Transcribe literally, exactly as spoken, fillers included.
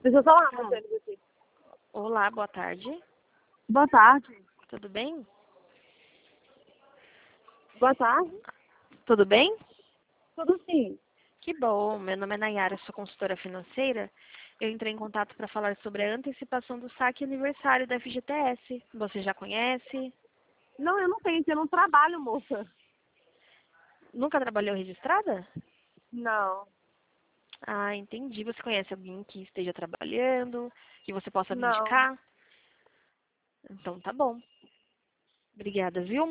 Deixa eu só lá, Marcelo, aqui. Olá, boa tarde. Boa tarde. Tudo bem? Boa tarde. Tudo bem? Tudo sim. Que bom. Meu nome é Nayara, sou consultora financeira. Eu entrei em contato para falar sobre a antecipação do saque aniversário da F G T S. Você já conhece? Não, eu não tenho, eu não trabalho, moça. Nunca trabalhou registrada? Não. Ah, entendi. Você conhece alguém que esteja trabalhando, que você possa me Não. indicar? Então tá bom. Obrigada, viu?